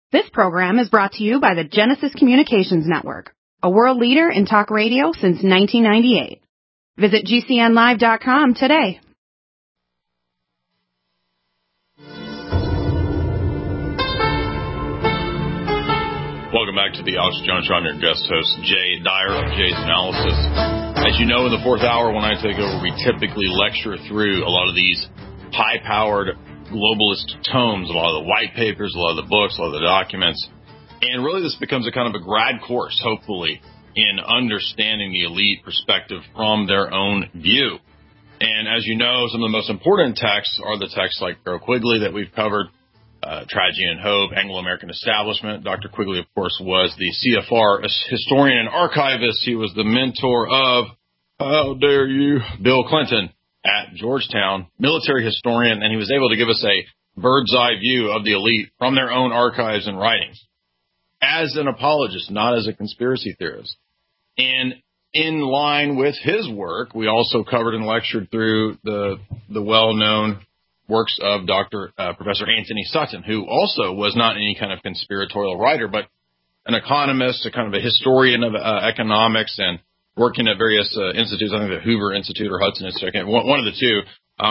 This program is brought to you by the Genesis Communications Network, a world leader in talk radio since 1998. Visit GCNlive.com today. Welcome back to the Alex Jones Show. I'm your guest host, Jay Dyer of Jay's Analysis. As you know, in the fourth hour when I take over, we typically lecture through a lot of these high-powered globalist tomes, a lot of the white papers, a lot of the books, a lot of the documents. And really this becomes a kind of a grad course, hopefully, in understanding the elite perspective from their own view. And as you know, some of the most important texts are the texts like Carroll Quigley that we've covered, Tragedy and Hope, Anglo-American Establishment. Dr. Quigley, of course, was the CFR historian and archivist. He was the mentor of, how dare you, Bill Clinton at Georgetown, military historian, and he was able to give us a bird's eye view of the elite from their own archives and writings as an apologist, not as a conspiracy theorist. And in line with his work, we also covered and lectured through the well-known works of Professor Anthony Sutton, who also was not any kind of conspiratorial writer, but an economist, a kind of a historian of economics, and working at various institutes, I think the Hoover Institute or Hudson Institute, one of the two.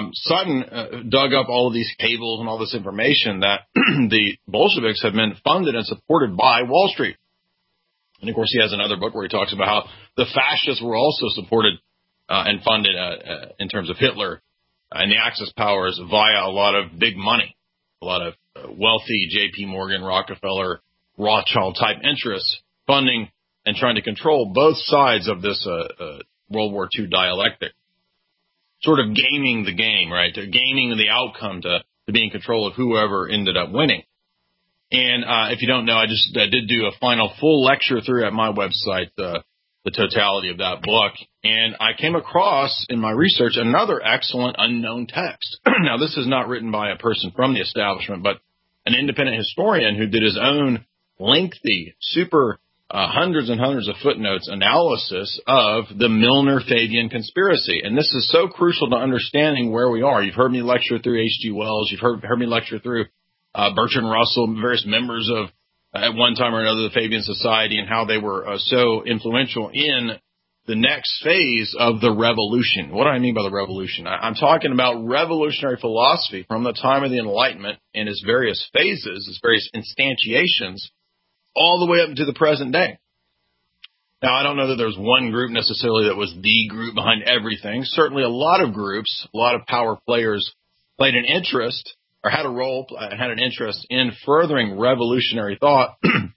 Sutton dug up all of these cables and all this information that the Bolsheviks had been funded and supported by Wall Street. And, of course, he has another book where he talks about how the fascists were also supported and funded in terms of Hitler and the Axis powers via a lot of big money, a lot of wealthy J.P. Morgan, Rockefeller, Rothschild-type interests funding and trying to control both sides of this World War II dialectic, sort of gaming the game, right, gaming the outcome to be in control of whoever ended up winning. And if you don't know, I did do a final full lecture through at my website, the totality of that book. And I came across in my research another excellent unknown text. Now, this is not written by a person from the establishment, but an independent historian who did his own lengthy, super hundreds and hundreds of footnotes analysis of the Milner-Fabian conspiracy. And this is so crucial to understanding where we are. You've heard me lecture through H.G. Wells. You've heard me lecture through Bertrand Russell, various members of, at one time or another, the Fabian Society, and how they were so influential in the next phase of the revolution. What do I mean by the revolution? I'm talking about revolutionary philosophy from the time of the Enlightenment and its various phases, its various instantiations, all the way up to the present day. Now, I don't know that there's one group necessarily that was the group behind everything. Certainly a lot of groups, a lot of power players played an interest or had an interest in furthering revolutionary thought.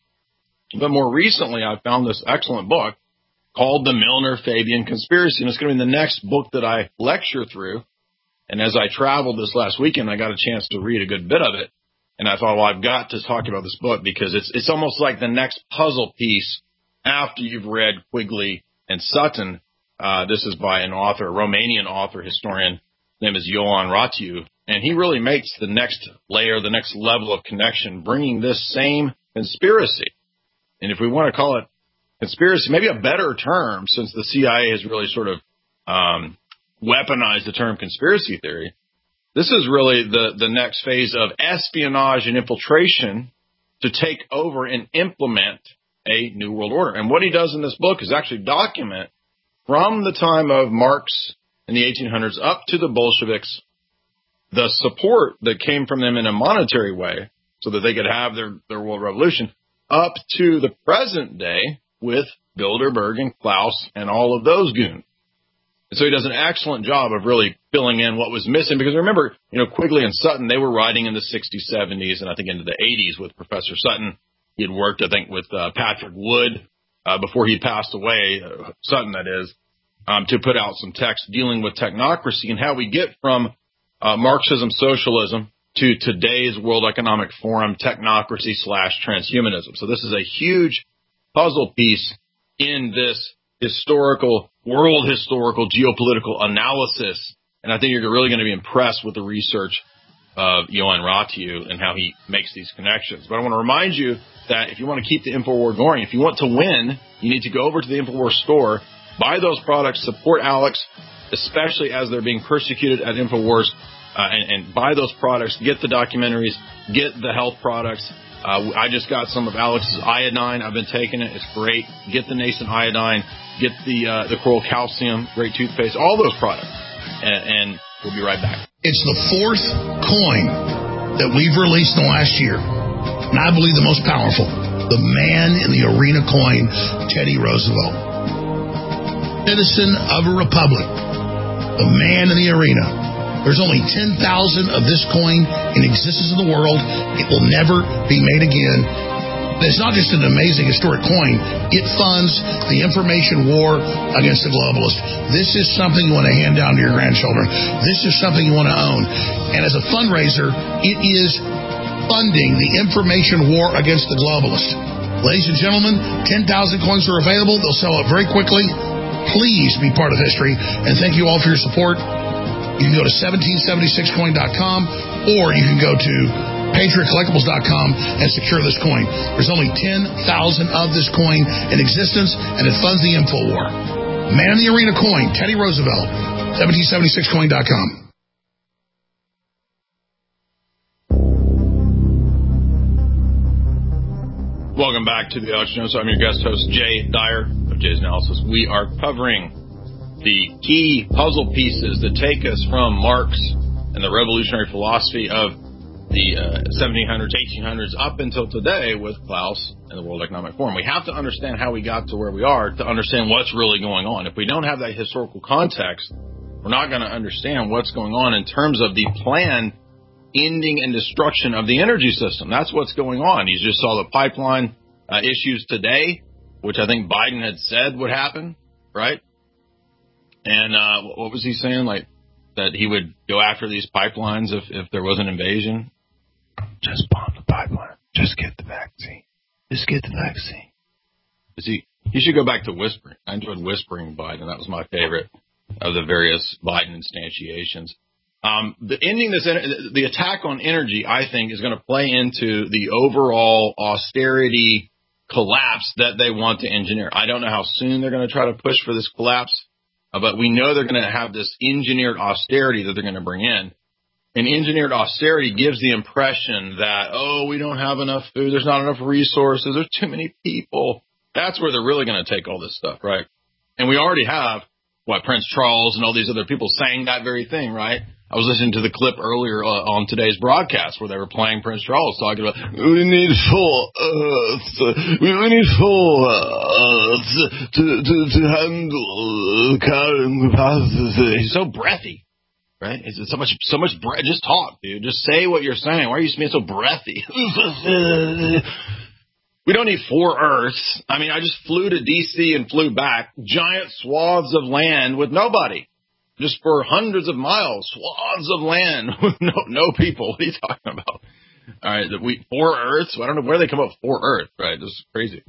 But more recently, I found this excellent book called The Milner-Fabian Conspiracy, and it's going to be the next book that I lecture through. And as I traveled this last weekend, I got a chance to read a good bit of it. And I thought, well, I've got to talk about this book because it's almost like the next puzzle piece after you've read Quigley and Sutton. This is by an author, a Romanian author, historian. His name is Ioan Ratiu. And he really makes the next layer, the next level of connection, bringing this same conspiracy. And if we want to call it conspiracy, maybe a better term, since the CIA has really sort of weaponized the term conspiracy theory, this is really the next phase of espionage and infiltration to take over and implement a new world order. And what he does in this book is actually document from the time of Marx in the 1800s up to the Bolsheviks, the support that came from them in a monetary way so that they could have their world revolution, up to the present day with Bilderberg and Klaus and all of those goons. And so he does an excellent job of really filling in what was missing. Because remember, Quigley and Sutton, they were writing in the 60s, 70s, and I think into the 80s with Professor Sutton. He had worked, I think, with Patrick Wood before he passed away, Sutton, that is, to put out some text dealing with technocracy and how we get from Marxism, socialism to today's World Economic Forum technocracy/transhumanism. So this is a huge puzzle piece in this world historical geopolitical analysis. And I think you're really going to be impressed with the research of Ioan Ratiu and how he makes these connections. But I want to remind you that if you want to keep the InfoWar going, if you want to win, you need to go over to the InfoWar store, buy those products, support Alex, especially as they're being persecuted at InfoWars, and buy those products, get the documentaries, get the health products, I just got some of Alex's iodine. I've been taking it. It's great. Get the nascent iodine. Get the Coral Calcium, great toothpaste, all those products. And we'll be right back. It's the fourth coin that we've released in the last year, and I believe the most powerful. The man in the arena coin, Teddy Roosevelt. Citizen of a republic. The man in the arena. There's only 10,000 of this coin in existence in the world. It will never be made again. It's not just an amazing historic coin. It funds the information war against the globalists. This is something you want to hand down to your grandchildren. This is something you want to own. And as a fundraiser, it is funding the information war against the globalists. Ladies and gentlemen, 10,000 coins are available. They'll sell out very quickly. Please be part of history. And thank you all for your support. You can go to 1776coin.com or you can go to PatriotCollectibles.com and secure this coin. There's only 10,000 of this coin in existence, and it funds the info war. Man in the arena coin, Teddy Roosevelt, 1776coin.com. Welcome back to the Alex Jones. I'm your guest host, Jay Dyer of Jay's Analysis. We are covering the key puzzle pieces that take us from Marx and the revolutionary philosophy of the 1700s, 1800s, up until today with Klaus and the World Economic Forum. We have to understand how we got to where we are to understand what's really going on. If we don't have that historical context, we're not going to understand what's going on in terms of the planned ending and destruction of the energy system. That's what's going on. You just saw the pipeline issues today, which I think Biden had said would happen, right? And what was he saying? Like that he would go after these pipelines if there was an invasion. Just bomb the pipeline. Just get the vaccine. Just get the vaccine. He should go back to whispering. I enjoyed whispering Biden. That was my favorite of the various Biden instantiations. The attack on energy, I think, is going to play into the overall austerity collapse that they want to engineer. I don't know how soon they're going to try to push for this collapse, but we know they're going to have this engineered austerity that they're going to bring in. And engineered austerity gives the impression that, we don't have enough food, there's not enough resources, there's too many people. That's where they're really going to take all this stuff, right? And we already have, Prince Charles and all these other people saying that very thing, right? I was listening to the clip earlier on today's broadcast where they were playing Prince Charles talking about, we need full Earth to handle carrying capacity. He's so breathy. Right? It's so much breath. Just talk, dude. Just say what you're saying. Why are you being so breathy? We don't need 4 Earths. I mean, I just flew to D.C. and flew back. Giant swaths of land with nobody. Just for hundreds of miles. Swaths of land with no people. What are you talking about? All right. 4 Earths? Well, I don't know where they come up with 4 Earths. Right? This is crazy.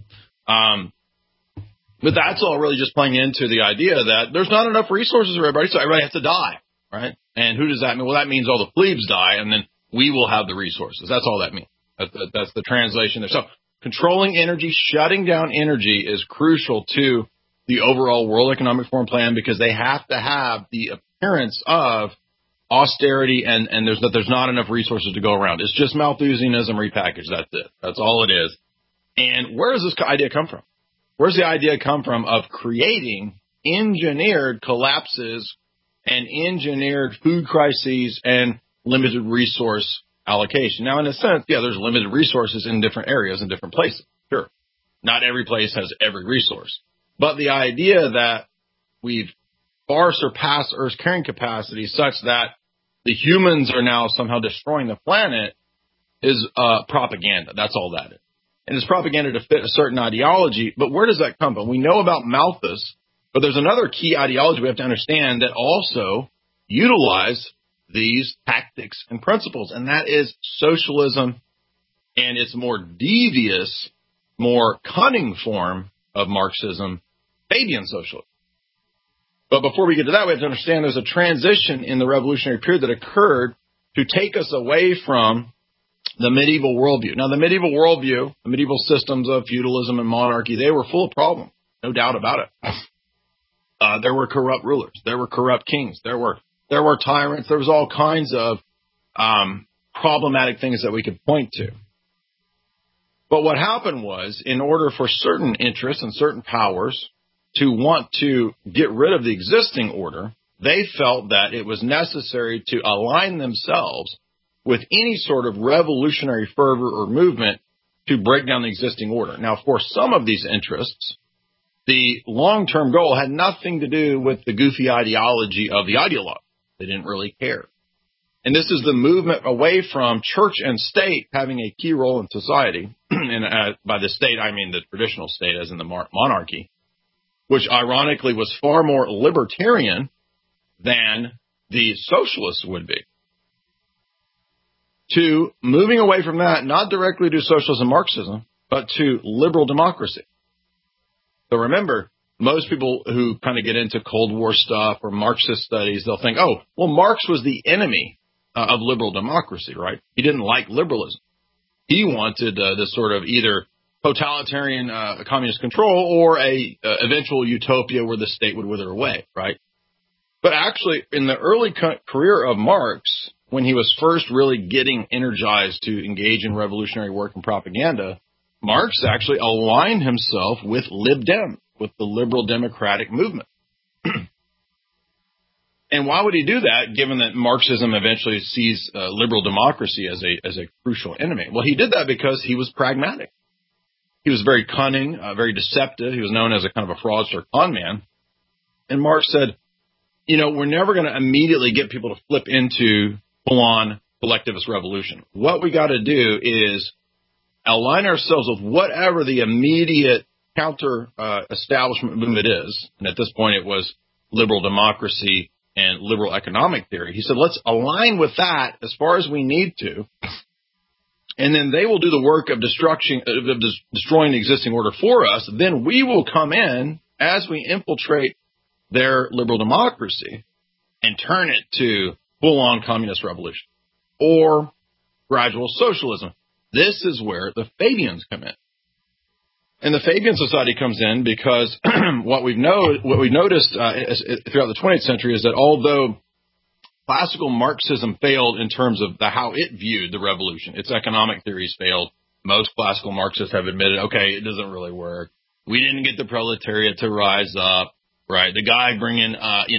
But that's all really just playing into the idea that there's not enough resources for everybody, so everybody has to die. Right? And who does that mean? Well, that means all the plebes die, and then we will have the resources. That's all that means. That's the translation there. So controlling energy, shutting down energy is crucial to the overall World Economic Forum plan because they have to have the appearance of austerity and there's not enough resources to go around. It's just Malthusianism repackaged. That's it. That's all it is. And where does this idea come from? Where's the idea come from of creating engineered collapses and engineered food crises and limited resource allocation? Now, in a sense, there's limited resources in different areas and different places. Sure. Not every place has every resource. But the idea that we've far surpassed Earth's carrying capacity such that the humans are now somehow destroying the planet is propaganda. That's all that is. And it's propaganda to fit a certain ideology. But where does that come from? We know about Malthus. But there's another key ideology we have to understand that also utilize these tactics and principles, and that is socialism and its more devious, more cunning form of Marxism, Fabian socialism. But before we get to that, we have to understand there's a transition in the revolutionary period that occurred to take us away from the medieval worldview. Now, the medieval worldview, the medieval systems of feudalism and monarchy, they were full of problems, no doubt about it. There were corrupt rulers. There were corrupt kings. There were tyrants. There was all kinds of problematic things that we could point to. But what happened was, in order for certain interests and certain powers to want to get rid of the existing order, they felt that it was necessary to align themselves with any sort of revolutionary fervor or movement to break down the existing order. Now, for some of these interests, the long-term goal had nothing to do with the goofy ideology of the ideologue. They didn't really care. And this is the movement away from church and state having a key role in society. And by the state, I mean the traditional state, as in the monarchy, which ironically was far more libertarian than the socialists would be. To moving away from that, not directly to socialism, Marxism, but to liberal democracy. So remember, most people who kind of get into Cold War stuff or Marxist studies, they'll think, oh, well, Marx was the enemy of liberal democracy, right? He didn't like liberalism. He wanted this sort of either totalitarian communist control or a eventual utopia where the state would wither away, right? But actually, in the early career of Marx, when he was first really getting energized to engage in revolutionary work and propaganda, Marx actually aligned himself with Lib Dem, with the liberal democratic movement. And why would he do that, given that Marxism eventually sees liberal democracy as a crucial enemy? Well, he did that because he was pragmatic. He was very cunning, very deceptive. He was known as a kind of a fraudster con man. And Marx said, you know, we're never going to immediately get people to flip into full-on collectivist revolution. What we got to do is align ourselves with whatever the immediate counter-establishment movement is. And at this point, it was liberal democracy and liberal economic theory. He said, let's align with that as far as we need to. And then they will do the work of destroying the existing order for us. Then we will come in as we infiltrate their liberal democracy and turn it to full-on communist revolution or gradual socialism. This is where the Fabians come in. And the Fabian Society comes in because what we've noticed throughout the 20th century is that although classical Marxism failed in terms of how it viewed the revolution, its economic theories failed. Most classical Marxists have admitted, okay, it doesn't really work. We didn't get the proletariat to rise up, right? The guy bringing,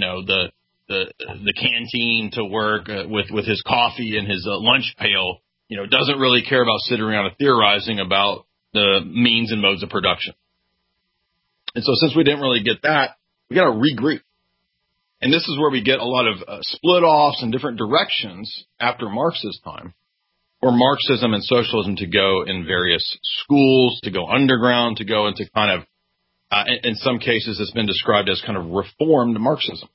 the canteen to work with his coffee and his lunch pail, doesn't really care about sitting around and theorizing about the means and modes of production. And so since we didn't really get that, we got to regroup. And this is where we get a lot of split-offs and different directions after Marx's time, for Marxism and socialism to go in various schools, to go underground, to go into kind of, in some cases, it's been described as kind of reformed Marxism.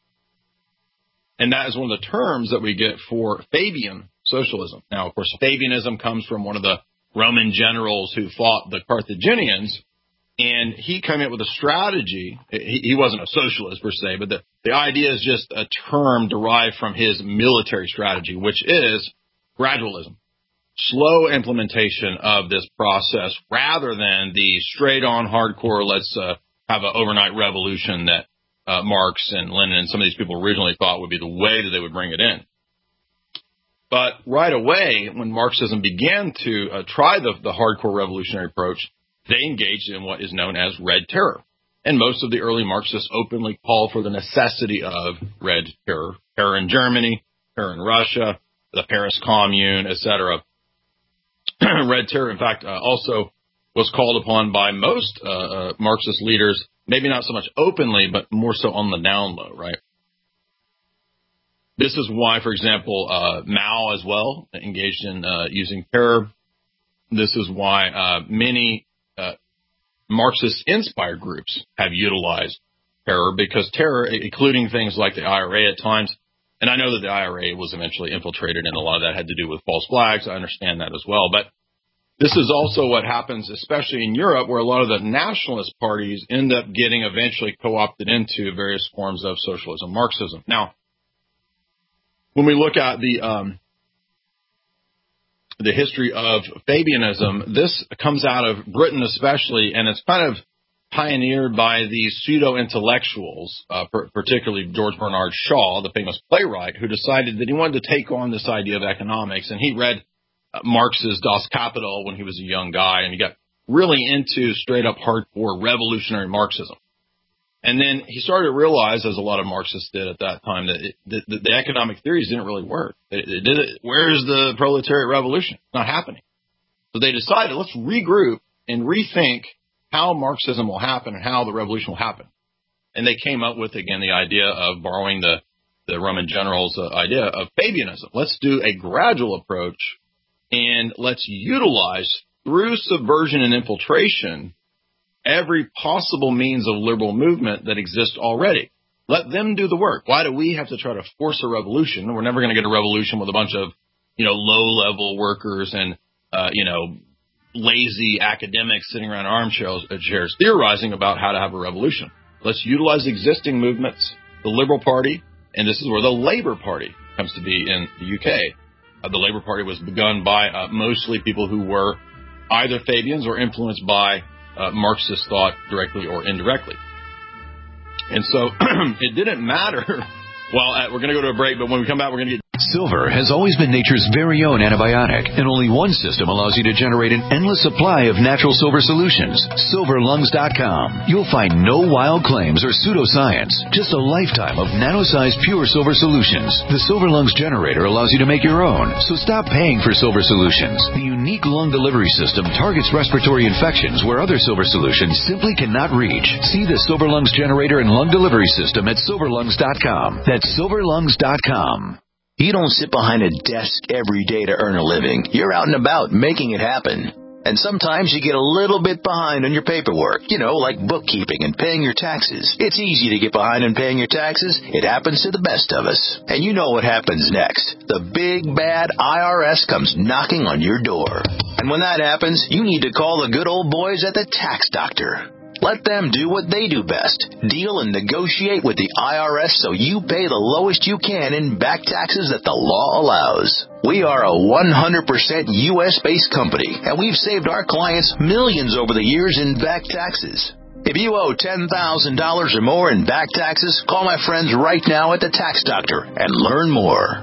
And that is one of the terms that we get for Fabian socialism. Now, of course, Fabianism comes from one of the Roman generals who fought the Carthaginians, and he came up with a strategy. He wasn't a socialist per se, but the idea is just a term derived from his military strategy, which is gradualism, slow implementation of this process rather than the straight-on hardcore, let's have an overnight revolution that Marx and Lenin and some of these people originally thought would be the way that they would bring it in. But right away, when Marxism began to try the hardcore revolutionary approach, they engaged in what is known as Red Terror. And most of the early Marxists openly called for the necessity of Red Terror. Terror in Germany, terror in Russia, the Paris Commune, etc. Red Terror, in fact, also was called upon by most Marxist leaders, maybe not so much openly, but more so on the down low, right? This is why, for example, Mao as well engaged in using terror. This is why many Marxist-inspired groups have utilized terror, because terror, including things like the IRA at times, and I know that the IRA was eventually infiltrated, and a lot of that had to do with false flags. I understand that as well. But this is also what happens, especially in Europe, where a lot of the nationalist parties end up getting eventually co-opted into various forms of socialism, Marxism. Now, when we look at the history of Fabianism, this comes out of Britain especially, and it's kind of pioneered by these pseudo-intellectuals, particularly George Bernard Shaw, the famous playwright, who decided that he wanted to take on this idea of economics. And he read Marx's Das Kapital when he was a young guy, and he got really into straight-up hardcore revolutionary Marxism. And then he started to realize, as a lot of Marxists did at that time, that the economic theories didn't really work. Where's the proletariat revolution? It's not happening. So they decided, let's regroup and rethink how Marxism will happen and how the revolution will happen. And they came up with, again, the idea of borrowing the Roman general's idea of Fabianism. Let's do a gradual approach, and let's utilize, through subversion and infiltration, every possible means of liberal movement that exists already. Let them do the work. Why do we have to try to force a revolution? We're never going to get a revolution with a bunch of, low-level workers and, lazy academics sitting around armchairs theorizing about how to have a revolution. Let's utilize existing movements, the Liberal Party, and this is where the Labour Party comes to be in the UK. The Labour Party was begun by mostly people who were either Fabians or influenced by Marxist thought directly or indirectly. And so it didn't matter. Well, we're going to go to a break, but when we come back, we're going to get... Silver has always been nature's very own antibiotic, and only one system allows you to generate an endless supply of natural silver solutions. SilverLungs.com. You'll find no wild claims or pseudoscience, just a lifetime of nano-sized pure silver solutions. The Silver Lungs generator allows you to make your own, so stop paying for silver solutions. The unique lung delivery system targets respiratory infections where other silver solutions simply cannot reach. See the Silver Lungs generator and lung delivery system at SilverLungs.com. That's SilverLungs.com. You don't sit behind a desk every day to earn a living. You're out and about making it happen. And sometimes you get a little bit behind on your paperwork, like bookkeeping and paying your taxes. It's easy to get behind on paying your taxes. It happens to the best of us. And you know what happens next. The big, bad IRS comes knocking on your door. And when that happens, you need to call the good old boys at the Tax Doctor. Let them do what they do best. Deal and negotiate with the IRS so you pay the lowest you can in back taxes that the law allows. We are a 100% U.S.-based company, and we've saved our clients millions over the years in back taxes. If you owe $10,000 or more in back taxes, call my friends right now at the Tax Doctor and learn more.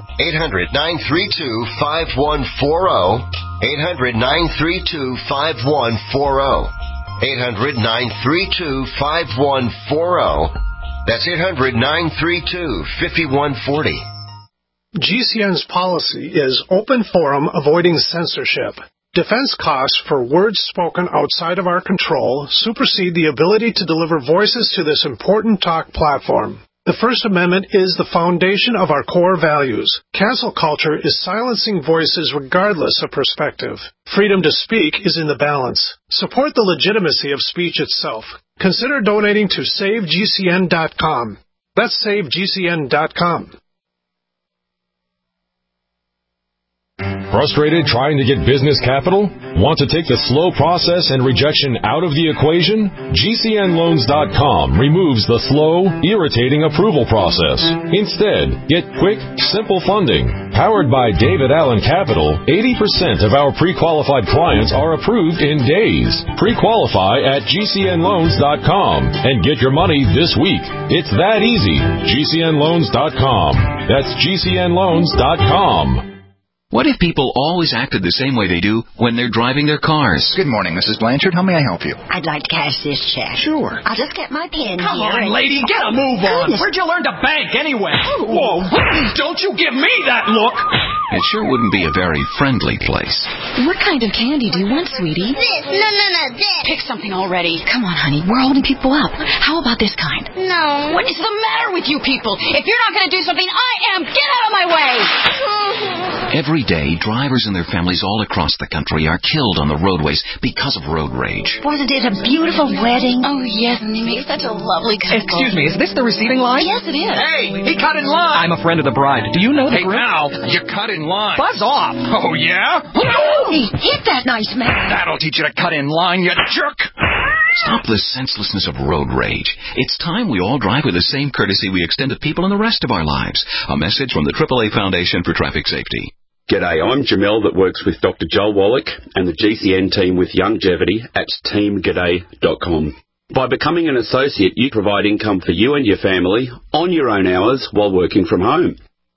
800-932-5140. 800-932-5140. 800-932-5140. That's 800-932-5140. GCN's policy is open forum, avoiding censorship. Defense costs for words spoken outside of our control supersede the ability to deliver voices to this important talk platform. The First Amendment is the foundation of our core values. Cancel culture is silencing voices regardless of perspective. Freedom to speak is in the balance. Support the legitimacy of speech itself. Consider donating to SaveGCN.com. That's SaveGCN.com. Frustrated trying to get business capital? Want to take the slow process and rejection out of the equation? GCNLoans.com removes the slow, irritating approval process. Instead, get quick, simple funding. Powered by David Allen Capital, 80% of our pre-qualified clients are approved in days. Pre-qualify at GCNLoans.com and get your money this week. It's that easy. GCNLoans.com. That's GCNLoans.com. What if people always acted the same way they do when they're driving their cars? Good morning, Mrs. Blanchard. How may I help you? I'd like to cash this check. Sure. I'll just get my pen Come here. on, lady, get a move on. Goodness. Where'd you learn to bank anyway? Oh. Whoa, don't you give me that look. It sure wouldn't be a very friendly place. What kind of candy do you want, sweetie? This. No, this. Pick something already. Come on, honey. We're holding people up. How about this kind? No. What is the matter with you people? If you're not going to do something, I am. Get out of my way. Every day, drivers and their families all across the country are killed on the roadways because of road rage. Wasn't it a beautiful wedding? Oh, yes, and they make such a lovely couple. Excuse me, is this the receiving line? Yes, it is. Hey, he cut in line. I'm a friend of the bride. Do you know the group? Hey, now, you cut in line. Buzz off. Oh, yeah? Hey, hit that nice man. That'll teach you to cut in line, you jerk. Stop the senselessness of road rage. It's time we all drive with the same courtesy we extend to people in the rest of our lives. A message from the AAA Foundation for Traffic Safety. G'day, I'm Jamel that works with Dr. Joel Wallach and the GCN team with Youngevity at teamg'day.com. By becoming an associate, you provide income for you and your family on your own hours while working from home.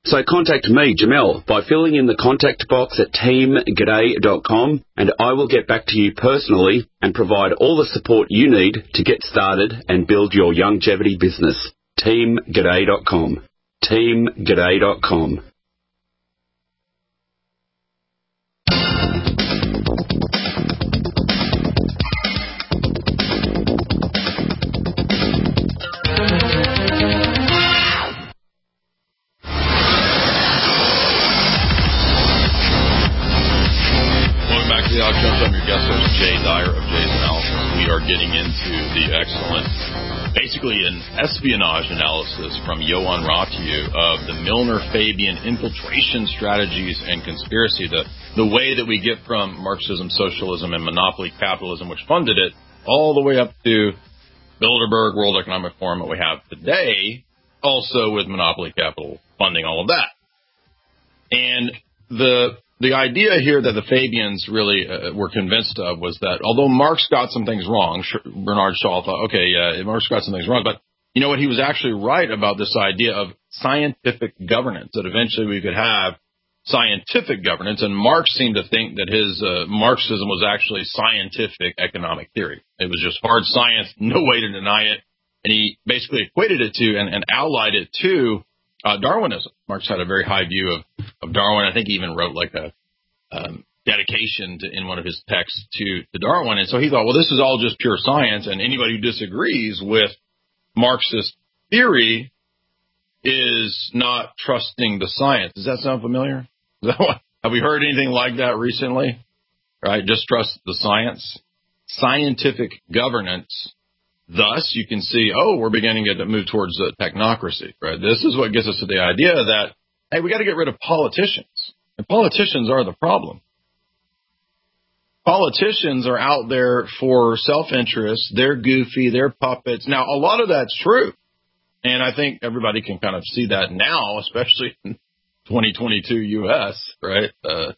So contact me, Jamel, by filling in the contact box at teamg'day.com, and I will get back to you personally and provide all the support you need to get started and build your longevity business. teamg'day.com. teamg'day.com. I'm your guest host, Jay Dyer of Jay's Analysis. We are getting into the excellent, basically an espionage analysis from Johan Ratiu of the Milner-Fabian infiltration strategies and conspiracy, the way that we get from Marxism, socialism, and monopoly capitalism, which funded it, all the way up to Bilderberg, World Economic Forum, that we have today, also with monopoly capital funding all of that. And the idea here that the Fabians really were convinced of was that although Marx got some things wrong, Bernard Shaw thought, okay, yeah, Marx got some things wrong, but you know what? He was actually right about this idea of scientific governance, that eventually we could have scientific governance, and Marx seemed to think that his Marxism was actually scientific economic theory. It was just hard science, no way to deny it, and he basically equated it to and allied it to Darwinism. Marx had a very high view of Darwin. I think he even wrote like a dedication in one of his texts to Darwin. And so he thought, well, this is all just pure science, and anybody who disagrees with Marxist theory is not trusting the science. Does that sound familiar? Have we heard anything like that recently? Right? Just trust the science. Scientific governance. Thus, you can see, we're beginning to move towards technocracy, right? This is what gets us to the idea that, hey, we got to get rid of politicians. And politicians are the problem. Politicians are out there for self-interest. They're goofy. They're puppets. Now, a lot of that's true. And I think everybody can kind of see that now, especially in 2022 U.S., right?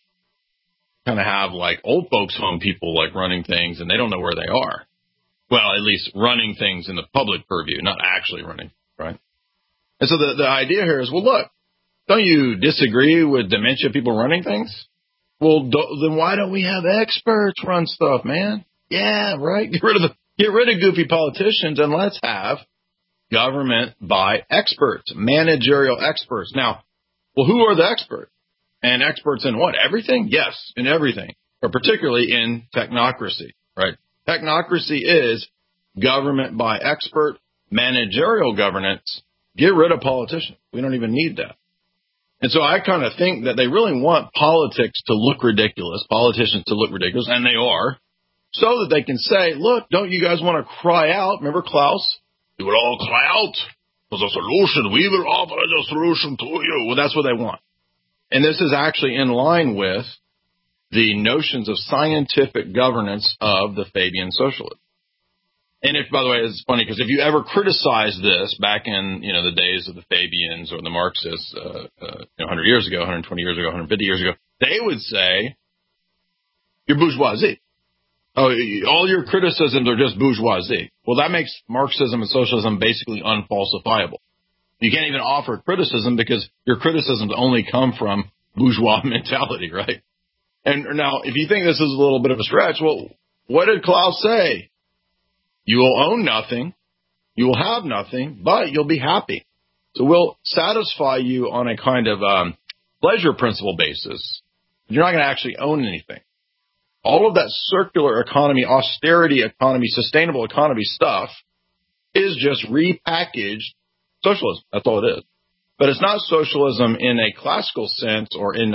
Kind of have like old folks home people like running things, and they don't know where they are. Well, at least running things in the public purview, not actually running, right? And so the idea here is, well, look, don't you disagree with dementia people running things? Well, then why don't we have experts run stuff, man? Yeah, right. Get rid of goofy politicians, and let's have government by experts, managerial experts. Now, well, who are the experts? And experts in what? Everything? Yes, in everything, but particularly in technocracy, right? Technocracy is government by expert, managerial governance. Get rid of politicians. We don't even need that. And so I kind of think that they really want politics to look ridiculous, politicians to look ridiculous, and they are, so that they can say, look, don't you guys want to cry out? Remember Klaus? You would all cry out for the solution. We will offer the solution to you. Well, that's what they want. And this is actually in line with the notions of scientific governance of the Fabian socialism. And if, by the way, it's funny because if you ever criticize this back in, the days of the Fabians or the Marxists, 100 years ago, 120 years ago, 150 years ago, they would say, you're bourgeoisie. Oh, all your criticisms are just bourgeoisie. Well, that makes Marxism and socialism basically unfalsifiable. You can't even offer criticism because your criticisms only come from bourgeois mentality, right? And now, if you think this is a little bit of a stretch, well, what did Klaus say? You will own nothing, you will have nothing, but you'll be happy. So we'll satisfy you on a kind of pleasure principle basis. You're not going to actually own anything. All of that circular economy, austerity economy, sustainable economy stuff is just repackaged socialism. That's all it is. But it's not socialism in a classical sense or in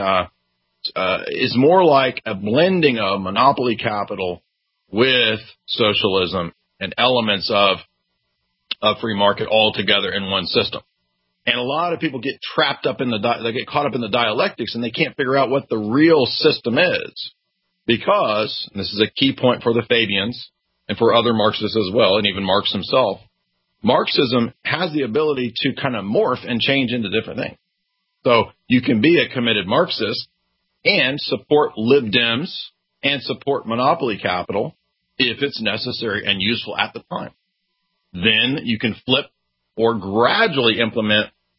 it's more like a blending of monopoly capital with socialism and elements of free market all together in one system. And a lot of people get trapped up in they get caught up in the dialectics, and they can't figure out what the real system is. Because, and this is a key point for the Fabians and for other Marxists as well, and even Marx himself, Marxism has the ability to kind of morph and change into different things. So you can be a committed Marxist and support Lib Dems and support monopoly capital if it's necessary and useful at the time. Then you can flip or gradually implement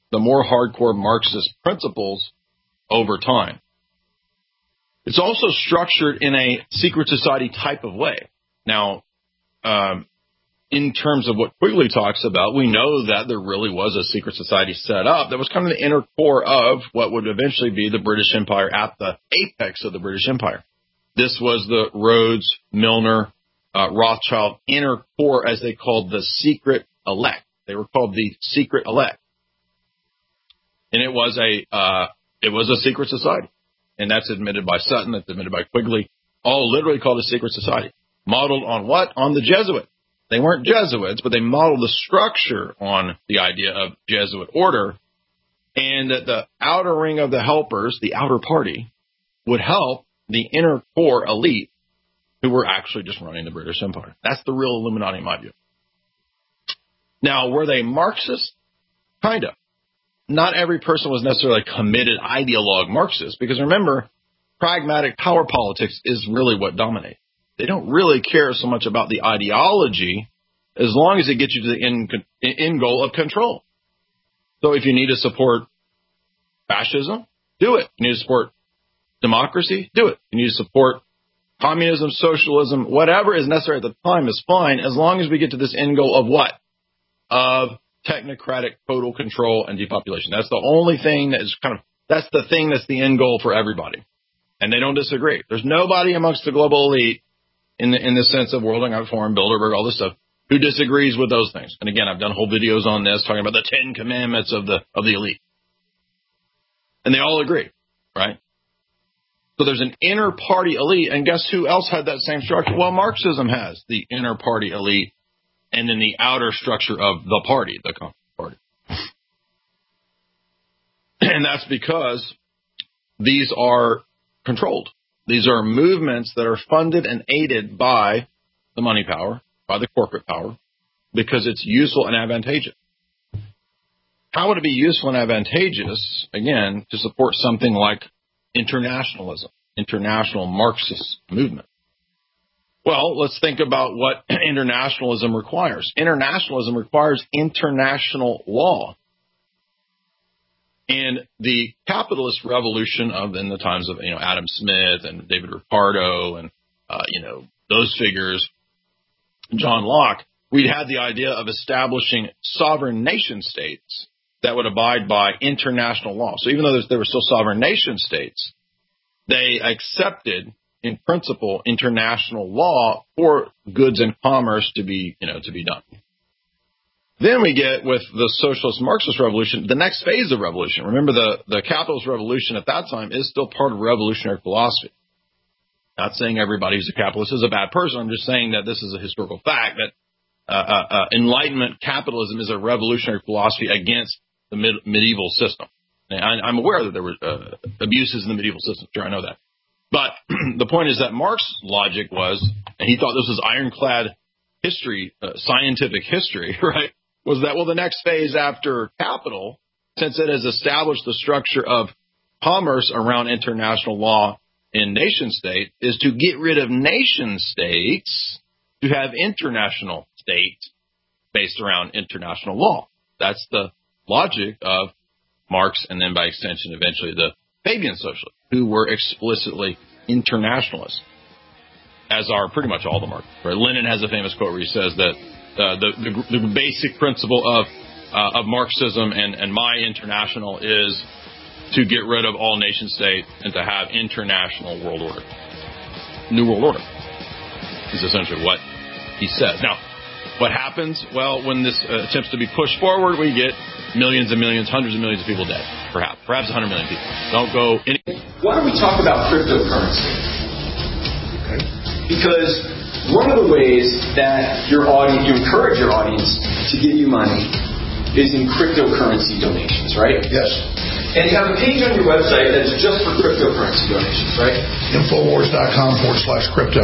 the more hardcore Marxist principles over time. It's also structured in a secret society type of way. Now, in terms of what Quigley talks about, we know that there really was a secret society set up that was kind of the inner core of what would eventually be the British Empire at the apex of the British Empire. This was the Rhodes, Milner, Rothschild inner core, as they called the secret elect. They were called the secret elect. And it was a secret society. And that's admitted by Sutton, that's admitted by Quigley, all literally called a secret society. Modeled on what? On the Jesuit. They weren't Jesuits, but they modeled the structure on the idea of Jesuit order, and that the outer ring of the helpers, the outer party, would help the inner core elite who were actually just running the British Empire. That's the real Illuminati in my view. Now, were they Marxist? Kind of. Not every person was necessarily a committed ideologue Marxist, because remember, pragmatic power politics is really what dominates. They don't really care so much about the ideology as long as it gets you to the end goal of control. So if you need to support fascism, do it. You need to support democracy, do it. You need to support communism, socialism, whatever is necessary at the time is fine, as long as we get to this end goal of what? Of technocratic total control and depopulation. That's the only thing that is that's the thing that's the end goal for everybody. And they don't disagree. There's nobody amongst the global elite in the sense of World Economic Forum, Bilderberg, all this stuff, who disagrees with those things. And again, I've done whole videos on this talking about the 10 commandments of the elite. And they all agree, right? So there's an inner party elite, and guess who else had that same structure? Well, Marxism has the inner party elite, and then the outer structure of the party, the Communist Party. And that's because these are controlled. These are movements that are funded and aided by the money power, by the corporate power, because it's useful and advantageous. How would it be useful and advantageous, again, to support something like internationalism, international Marxist movement? Well, let's think about what internationalism requires. Internationalism requires international law. And the capitalist revolution in the times of, Adam Smith and David Ricardo and, those figures, John Locke, we'd had the idea of establishing sovereign nation states that would abide by international law. So even though there were still sovereign nation states, they accepted, in principle, international law for goods and commerce to be done. Then we get with the socialist Marxist revolution, the next phase of revolution. Remember, the capitalist revolution at that time is still part of revolutionary philosophy. Not saying everybody who's a capitalist is a bad person. I'm just saying that this is a historical fact that Enlightenment capitalism is a revolutionary philosophy against the medieval system. And I'm aware that there were abuses in the medieval system. Sure, I know that. But the point is that Marx's logic was, and he thought this was ironclad history, scientific history, right? Was that, the next phase after capital, since it has established the structure of commerce around international law in nation state, is to get rid of nation states to have international states based around international law. That's the logic of Marx, and then by extension, eventually the Fabian socialists, who were explicitly internationalists, as are pretty much all the Marxists. Right? Lenin has a famous quote where he says that the basic principle of Marxism and my international is to get rid of all nation state and to have international world order. New world order is essentially what he says. Now, what happens? Well, when this attempts to be pushed forward, we get millions and millions, hundreds of millions of people dead. Perhaps 100 million people. Don't go. Why don't we talk about cryptocurrency? Okay. Because one of the ways that you encourage your audience to give you money is in cryptocurrency donations, right? Yes. And you have a page on your website that's just for cryptocurrency donations, right? Infowars.com/crypto.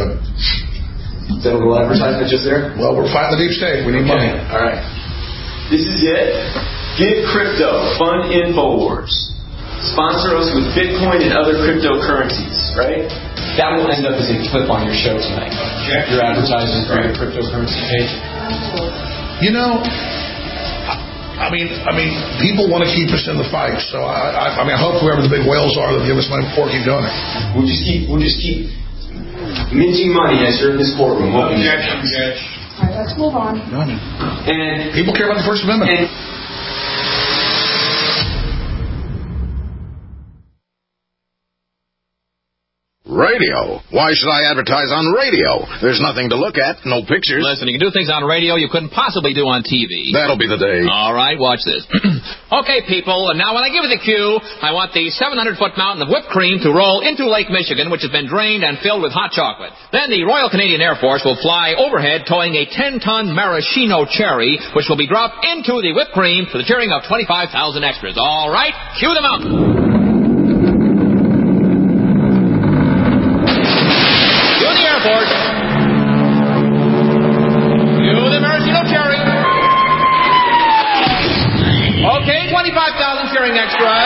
Is that a little advertisement just there? Well, we're fighting the deep state. We need money. All right. This is it. Give crypto. Fund Infowars. Sponsor us with Bitcoin and other cryptocurrencies, right? That will end up as a clip on your show tonight. Okay. Your advertising for your cryptocurrency page. You know, I mean, people want to keep us in the fight. So I hope whoever the big whales are, they'll give us money before we keep doing it. We'll just keep minting money as you're in this courtroom. All right, let's move on. And people care about the First Amendment. Radio. Why should I advertise on radio? There's nothing to look at, no pictures. Listen, you can do things on radio you couldn't possibly do on TV. That'll be the day. All right, watch this. Okay, people, and now when I give you the cue, I want the 700-foot mountain of whipped cream to roll into Lake Michigan, which has been drained and filled with hot chocolate. Then the Royal Canadian Air Force will fly overhead towing a 10-ton maraschino cherry, which will be dropped into the whipped cream for the cheering of 25,000 extras. All right, cue the mountain. Okay, 25,000 cheering extras.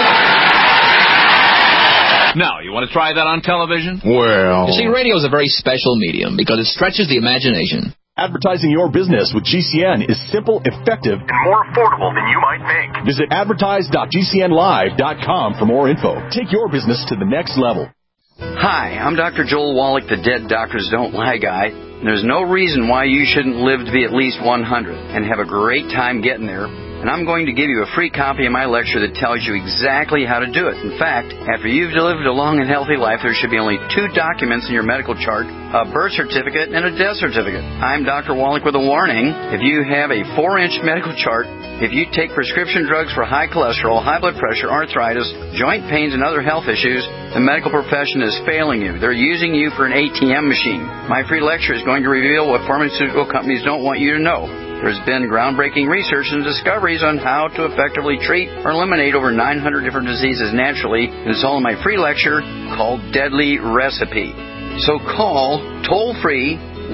Now, you want to try that on television? Well... You see, radio is a very special medium because it stretches the imagination. Advertising your business with GCN is simple, effective, and more affordable than you might think. Visit advertise.gcnlive.com for more info. Take your business to the next level. Hi, I'm Dr. Joel Wallach, the Dead Doctors Don't Lie guy. There's no reason why you shouldn't live to be at least 100 and have a great time getting there. And I'm going to give you a free copy of my lecture that tells you exactly how to do it. In fact, after you've lived a long and healthy life, there should be only 2 documents in your medical chart, a birth certificate and a death certificate. I'm Dr. Wallach with a warning. If you have a 4-inch medical chart, if you take prescription drugs for high cholesterol, high blood pressure, arthritis, joint pains, and other health issues, the medical profession is failing you. They're using you for an ATM machine. My free lecture is going to reveal what pharmaceutical companies don't want you to know. There's been groundbreaking research and discoveries on how to effectively treat or eliminate over 900 different diseases naturally. And it's all in my free lecture called Deadly Recipe. So call toll-free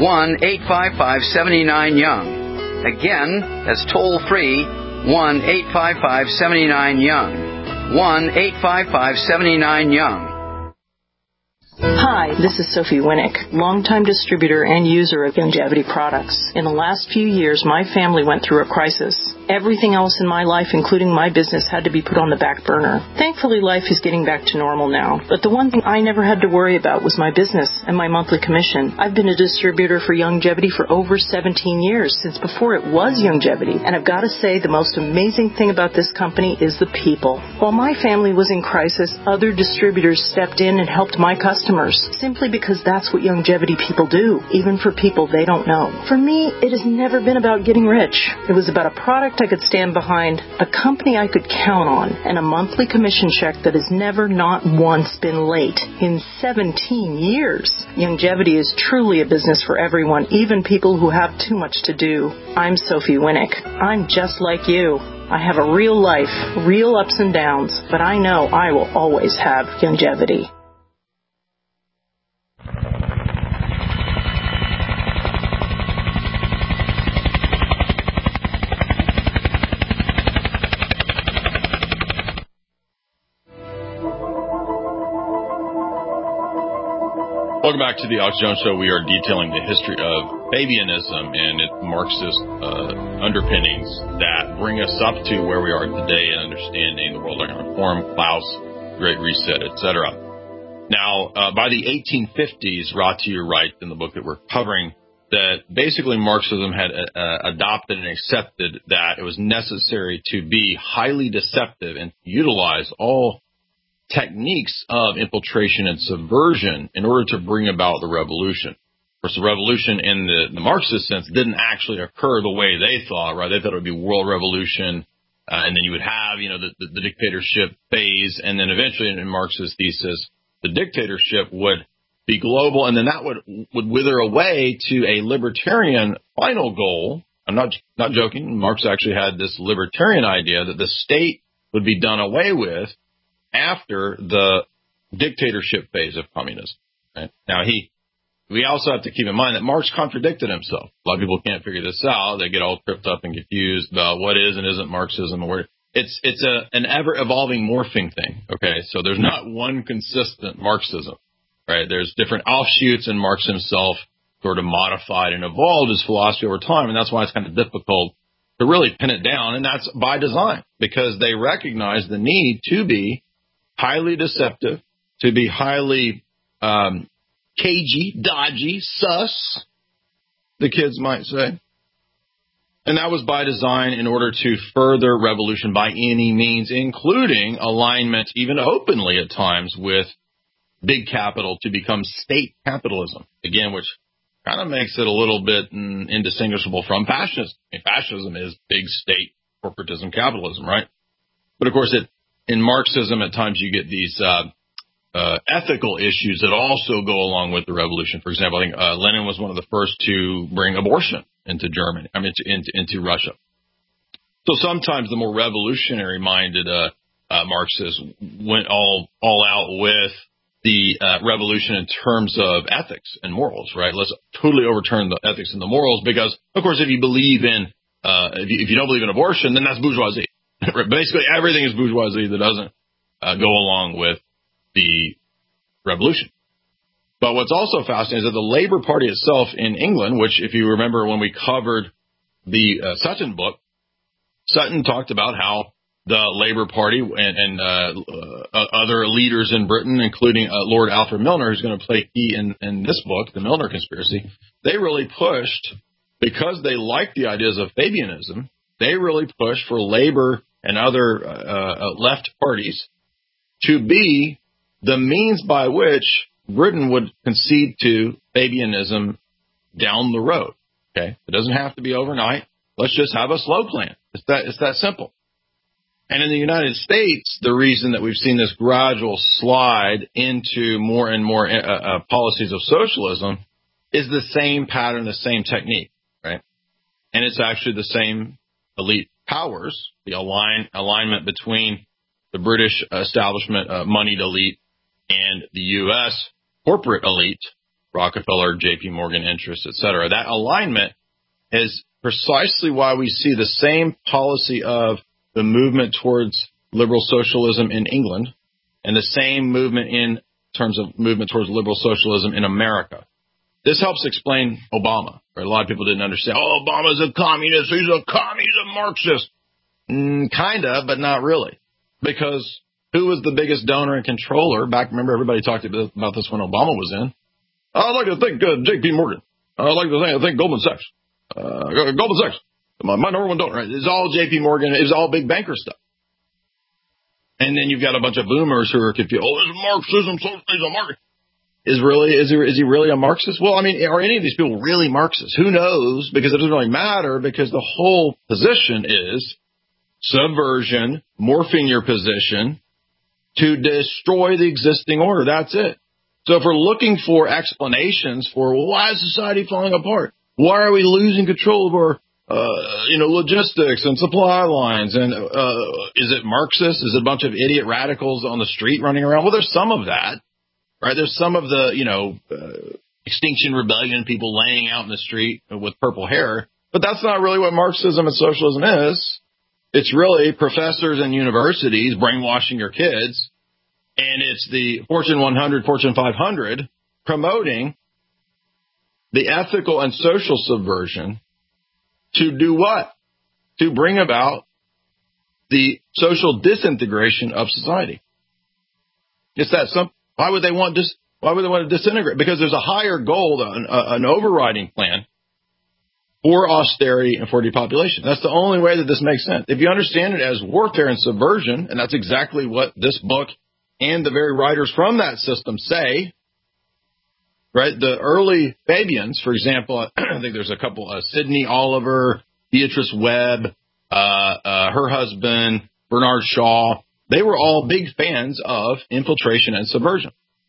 1-855-79-YOUNG. Again, that's toll-free 1-855-79-YOUNG. 1-855-79-YOUNG. Hi, this is Sophie Winnick, longtime distributor and user of Youngevity products. In the last few years, my family went through a crisis. Everything else in my life, including my business, had to be put on the back burner. Thankfully, life is getting back to normal now. But the one thing I never had to worry about was my business and my monthly commission. I've been a distributor for Youngevity for over 17 years, since before it was Youngevity. And I've got to say, the most amazing thing about this company is the people. While my family was in crisis, other distributors stepped in and helped my customers, simply because that's what Youngevity people do, even for people they don't know. For me, it has never been about getting rich. It was about a product I could stand behind, a company I could count on, and a monthly commission check that has never not once been late in 17 years. Youngevity is truly a business for everyone, even people who have too much to do. I'm Sophie Winnick. I'm just like you. I have a real life, real ups and downs, but I know I will always have Youngevity. Welcome back to the Alex Jones Show. We are detailing the history of Fabianism and its Marxist underpinnings that bring us up to where we are today in understanding the world economic forum, Klaus, Great Reset, etc. Now, by the 1850s, Ratier writes in the book that we're covering that basically Marxism had adopted and accepted that it was necessary to be highly deceptive and utilize all techniques of infiltration and subversion in order to bring about the revolution. Of course, the revolution in the Marxist sense didn't actually occur the way they thought, right? They thought it would be world revolution, and then you would have, the dictatorship phase, and then eventually in Marxist thesis, the dictatorship would be global, and then that would wither away to a libertarian final goal. I'm not joking. Marx actually had this libertarian idea that the state would be done away with after the dictatorship phase of communism. Right? Now, we also have to keep in mind that Marx contradicted himself. A lot of people can't figure this out. They get all tripped up and confused about what is and isn't Marxism. It's an ever-evolving morphing thing, okay? So there's not one consistent Marxism, right? There's different offshoots, and Marx himself sort of modified and evolved his philosophy over time, and that's why it's kind of difficult to really pin it down, and that's by design, because they recognize the need to be highly deceptive, to be highly cagey, dodgy, sus, the kids might say. And that was by design in order to further revolution by any means, including alignment, even openly at times, with big capital to become state capitalism, again, which kind of makes it a little bit indistinguishable from fascism. I mean, fascism is big state corporatism capitalism, right? But, of course, in Marxism, at times you get these ethical issues that also go along with the revolution. For example, I think Lenin was one of the first to bring abortion into Germany, into Russia. So sometimes the more revolutionary-minded Marxists went all out with the revolution in terms of ethics and morals, right? Let's totally overturn the ethics and the morals because, of course, if you believe in, if you don't believe in abortion, then that's bourgeoisie. Basically, everything is bourgeoisie that doesn't go along with the revolution. But what's also fascinating is that the Labour Party itself in England, which if you remember when we covered the Sutton book, Sutton talked about how the Labour Party and other leaders in Britain, including Lord Alfred Milner, who's going to play key in this book, The Milner Conspiracy, they really pushed, because they liked the ideas of Fabianism, they really pushed for Labour and other left parties to be the means by which Britain would concede to Fabianism down the road. Okay, it doesn't have to be overnight. Let's just have a slow plan. It's that simple. And in the United States, the reason that we've seen this gradual slide into more and more policies of socialism is the same pattern, the same technique, right? And it's actually the same elite powers, the alignment between the British establishment, moneyed elite, and the U.S. corporate elite, Rockefeller, J.P. Morgan interests, et cetera. That alignment is precisely why we see the same policy of the movement towards liberal socialism in England and the same movement in terms of movement towards liberal socialism in America. This helps explain Obama. Right? A lot of people didn't understand, Obama's a communist, he's a Marxist. Kind of, but not really. Because who was the biggest donor and controller? Remember everybody talked about this when Obama was in. I'd like to thank J.P. Morgan. I'd like to thank Goldman Sachs. Goldman Sachs. My number one donor, right? It's all J.P. Morgan. It was all big banker stuff. And then you've got a bunch of boomers who are confused. This is Marxism, socialism, Marxism. Is he really a Marxist? Well, I mean, are any of these people really Marxists? Who knows? Because it doesn't really matter, because the whole position is subversion, morphing your position to destroy the existing order. That's it. So if we're looking for explanations for why is society falling apart, why are we losing control of our logistics and supply lines, and is it Marxist? Is it a bunch of idiot radicals on the street running around? Well, there's some of that, right? There's some of the Extinction Rebellion people laying out in the street with purple hair, but that's not really what Marxism and socialism is. It's really professors and universities brainwashing your kids, and it's the Fortune 100, Fortune 500 promoting the ethical and social subversion to do what? To bring about the social disintegration of society. It's that simple. Why would they want to disintegrate? Because there's a higher goal, an overriding plan for austerity and for depopulation. That's the only way that this makes sense. If you understand it as warfare and subversion, and that's exactly what this book and the very writers from that system say, right? The early Fabians, for example, I think there's a couple, Sidney Oliver, Beatrice Webb, her husband, Bernard Shaw. They were all big fans of infiltration and subversion.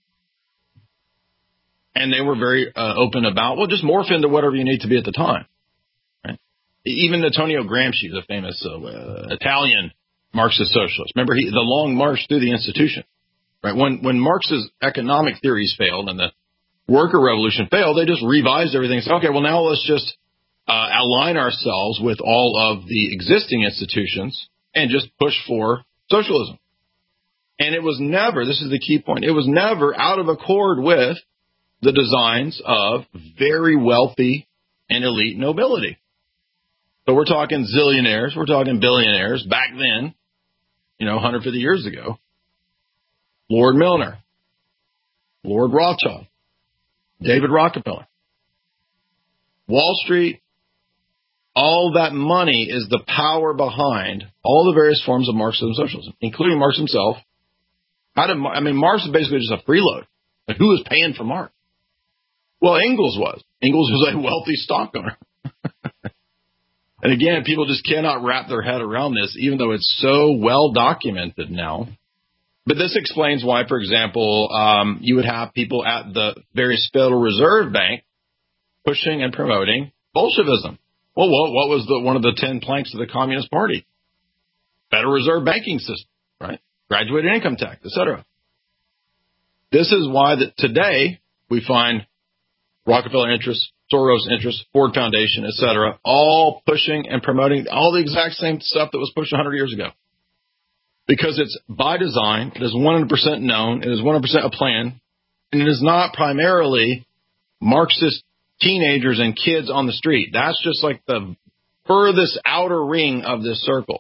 And they were very open about, well, just morph into whatever you need to be at the time. Right? Even Antonio Gramsci, the famous Italian Marxist socialist. Remember, the long march through the institution. Right? When Marx's economic theories failed and the worker revolution failed, they just revised everything and said, okay, well, now let's just align ourselves with all of the existing institutions and just push for socialism. And it was never, this is the key point, it was never out of accord with the designs of very wealthy and elite nobility. So we're talking zillionaires, we're talking billionaires back then, 150 years ago. Lord Milner, Lord Rothschild, David Rockefeller. Wall Street, all that money is the power behind all the various forms of Marxism and socialism, including Marx himself. Marx is basically just a freeload. Like, who was paying for Marx? Well, Engels was. Engels was a wealthy stock owner. And again, people just cannot wrap their head around this, even though it's so well documented now. But this explains why, for example, you would have people at the various Federal Reserve Bank pushing and promoting Bolshevism. Well, what was one of the 10 planks of the Communist Party? Federal Reserve banking system, right? Graduated income tax, etc. This is why that today we find Rockefeller interests, Soros interests, Ford Foundation, etc., all pushing and promoting all the exact same stuff that was pushed 100 years ago. Because it's by design, it is 100% known, it is 100% a plan, and it is not primarily Marxist teenagers and kids on the street. That's just like the furthest outer ring of this circle.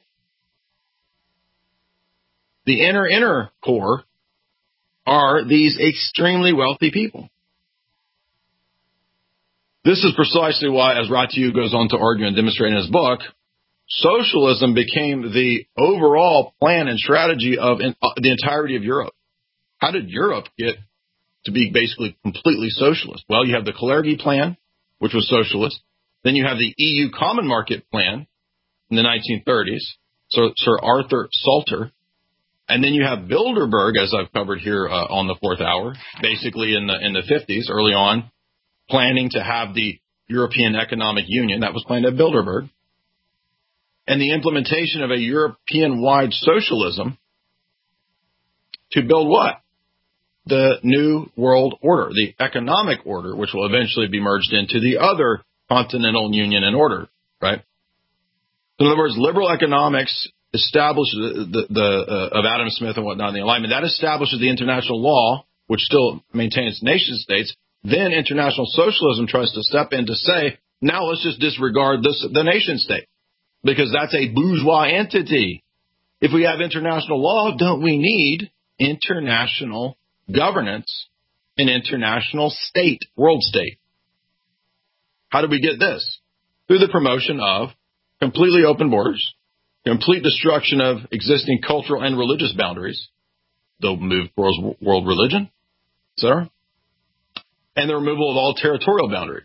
The inner core are these extremely wealthy people. This is precisely why, as Ratiou goes on to argue and demonstrate in his book, socialism became the overall plan and strategy of the entirety of Europe. How did Europe get to be basically completely socialist? Well, you have the Kalergi Plan, which was socialist. Then you have the EU Common Market Plan in the 1930s, Sir Arthur Salter. And then you have Bilderberg, as I've covered here on the fourth hour, basically in the 50s, early on, planning to have the European Economic Union. That was planned at Bilderberg. And the implementation of a European-wide socialism to build what? The New World Order, the economic order, which will eventually be merged into the other continental union and order, right? In other words, liberal economics establishes of Adam Smith and whatnot in the Enlightenment, that establishes the international law, which still maintains nation states. Then international socialism tries to step in to say, now let's just disregard the nation state, because that's a bourgeois entity. If we have international law, don't we need international governance, an international state, world state? How do we get this? Through the promotion of completely open borders, complete destruction of existing cultural and religious boundaries, the move towards world religion, etc., and the removal of all territorial boundary.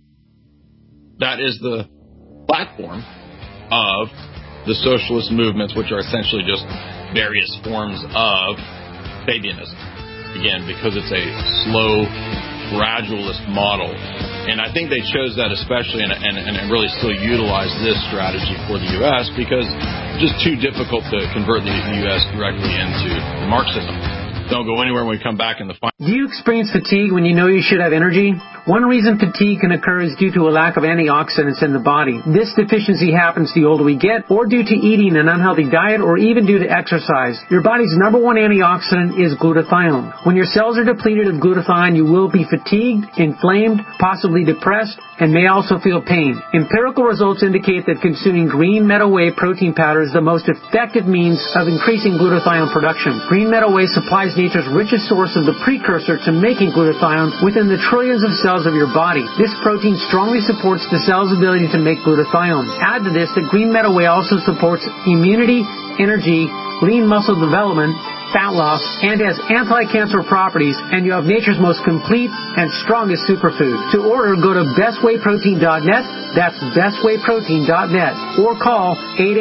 That is the platform of the socialist movements, which are essentially just various forms of Fabianism. Again, because it's a slow, gradualist model. And I think they chose that especially and really still utilize this strategy for the U.S. because it's just too difficult to convert the U.S. directly into Marxism. Don't go anywhere when we come back in the final. Do you experience fatigue when you know you should have energy? One reason fatigue can occur is due to a lack of antioxidants in the body. This deficiency happens the older we get, or due to eating an unhealthy diet, or even due to exercise. Your body's number one antioxidant is glutathione. When your cells are depleted of glutathione, you will be fatigued, inflamed, possibly depressed, and may also feel pain. Empirical results indicate that consuming green meadow whey protein powder is the most effective means of increasing glutathione production. Green meadow whey supplies nature's richest source of the precursor to making glutathione within the trillions of cells of your body. This protein strongly supports the cell's ability to make glutathione. Add to this that green meadow whey also supports immunity, energy, lean muscle development, fat loss, and has anti-cancer properties, and you have nature's most complete and strongest superfood. To order, go to bestwayprotein.net, that's bestwayprotein.net, or call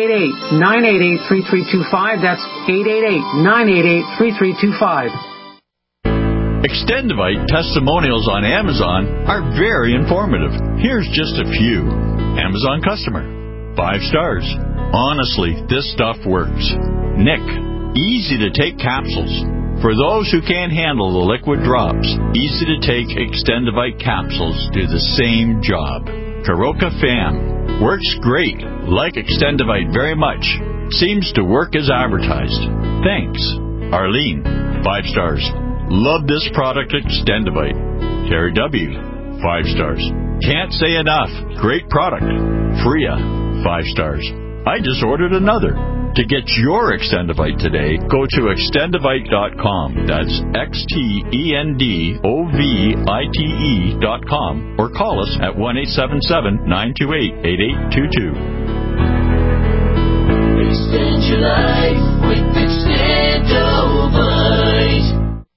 888-988-3325, that's 888-988-3325. Extendivite testimonials on Amazon are very informative. Here's just a few. Amazon customer. 5 stars. Honestly, this stuff works. Nick. Easy to take capsules. For those who can't handle the liquid drops, easy to take Extendivite capsules do the same job. Karoka Fam. Works great. Like Extendivite very much. Seems to work as advertised. Thanks. Arlene. 5 stars. Love this product, Extendivite. Terry W. 5 stars. Can't say enough. Great product. Freya. 5 stars. I just ordered another. To get your Extendovite today, go to extendovite.com. That's XTENDOVITE.com or call us at 1-877-928-8822. Extend your life with Extendovite.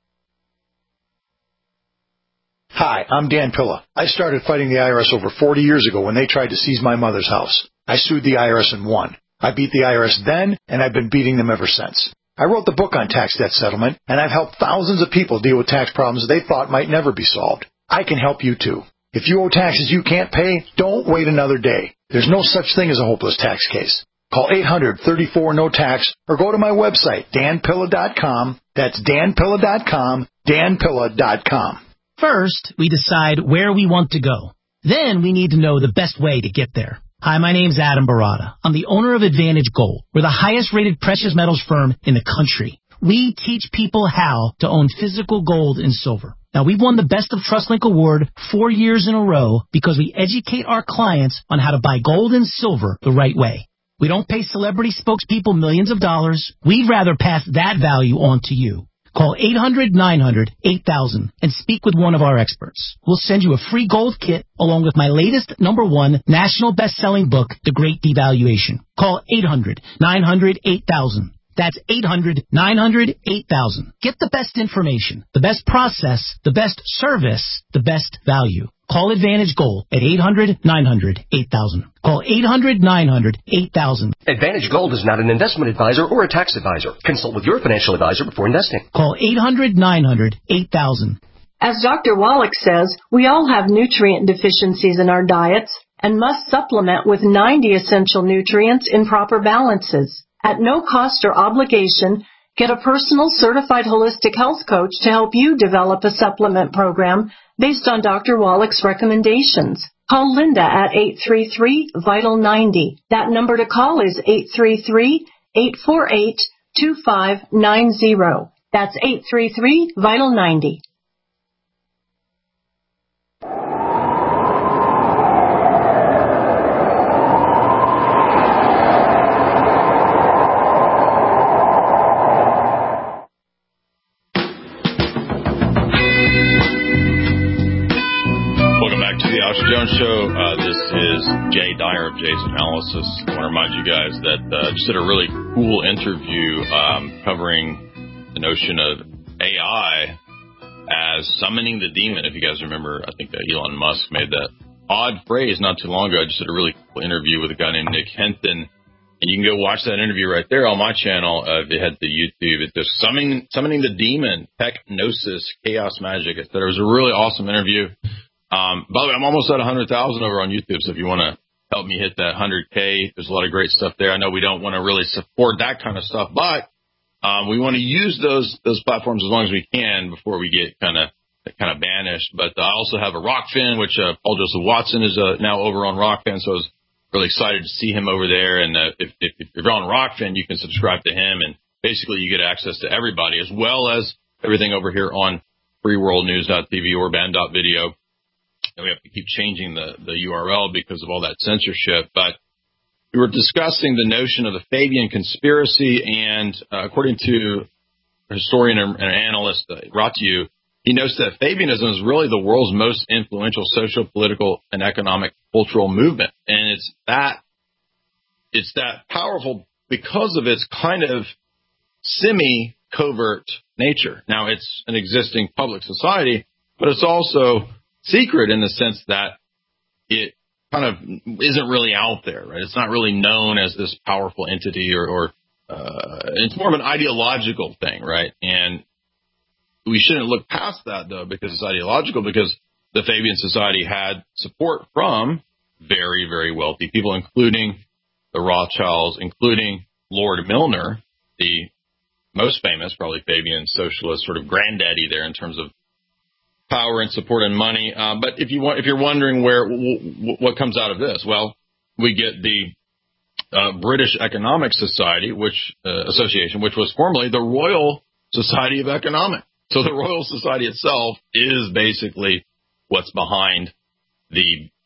Hi, I'm Dan Pilla. I started fighting the IRS over 40 years ago when they tried to seize my mother's house. I sued the IRS and won. I beat the IRS then, and I've been beating them ever since. I wrote the book on tax debt settlement, and I've helped thousands of people deal with tax problems they thought might never be solved. I can help you too. If you owe taxes you can't pay, don't wait another day. There's no such thing as a hopeless tax case. Call 800-34-NO-TAX or go to my website, danpilla.com. That's danpilla.com, danpilla.com. First, we decide where we want to go. Then we need to know the best way to get there. Hi, my name's Adam Barada. I'm the owner of Advantage Gold. We're the highest-rated precious metals firm in the country. We teach people how to own physical gold and silver. Now, we've won the Best of TrustLink Award 4 years in a row because we educate our clients on how to buy gold and silver the right way. We don't pay celebrity spokespeople millions of dollars. We'd rather pass that value on to you. Call 800-900-8000 and speak with one of our experts. We'll send you a free gold kit along with my latest #1 national best-selling book, The Great Devaluation. Call 800-900-8000. That's 800-900-8000. Get the best information, the best process, the best service, the best value. Call Advantage Gold at 800-900-8000. Call 800-900-8000. Advantage Gold is not an investment advisor or a tax advisor. Consult with your financial advisor before investing. Call 800-900-8000. As Dr. Wallach says, we all have nutrient deficiencies in our diets and must supplement with 90 essential nutrients in proper balances. At no cost or obligation, get a personal certified holistic health coach to help you develop a supplement program based on Dr. Wallach's recommendations. Call Linda at 833-VITAL-90. That number to call is 833-848-2590. That's 833-VITAL-90. Jones Show. This is Jay Dyer of Jay's Analysis. I want to remind you guys that I just did a really cool interview covering the notion of AI as summoning the demon. If you guys remember, I think that Elon Musk made that odd phrase not too long ago. I just did a really cool interview with a guy named Nick Henton. And you can go watch that interview right there on my channel. If you head to YouTube, it's just summoning the demon, Technosis, Chaos Magic. It was a really awesome interview. By the way, I'm almost at 100,000 over on YouTube, so if you want to help me hit that 100K, there's a lot of great stuff there. I know we don't want to really support that kind of stuff, but we want to use those platforms as long as we can before we get kind of banished. But I also have a Rockfin, which Paul Joseph Watson is now over on Rockfin, so I was really excited to see him over there. And if you're on Rockfin, you can subscribe to him, and basically you get access to everybody as well as everything over here on freeworldnews.tv or band.video. And we have to keep changing the URL because of all that censorship. But we were discussing the notion of the Fabian conspiracy, and according to a historian and analyst, Ratu, he notes that Fabianism is really the world's most influential social, political, and economic cultural movement. And it's that powerful because of its kind of semi-covert nature. Now, it's an existing public society, but it's also secret in the sense that it kind of isn't really out there, right? It's not really known as this powerful entity or it's more of an ideological thing, right? And we shouldn't look past that, though, because it's ideological, because the Fabian Society had support from very, very wealthy people, including the Rothschilds, including Lord Milner, the most famous, probably Fabian socialist sort of granddaddy there in terms of power and support and money. But if you're wondering what comes out of this, well, we get the British Economic Society, Association, which was formerly the Royal Society of Economics. So the Royal Society itself is basically what's behind the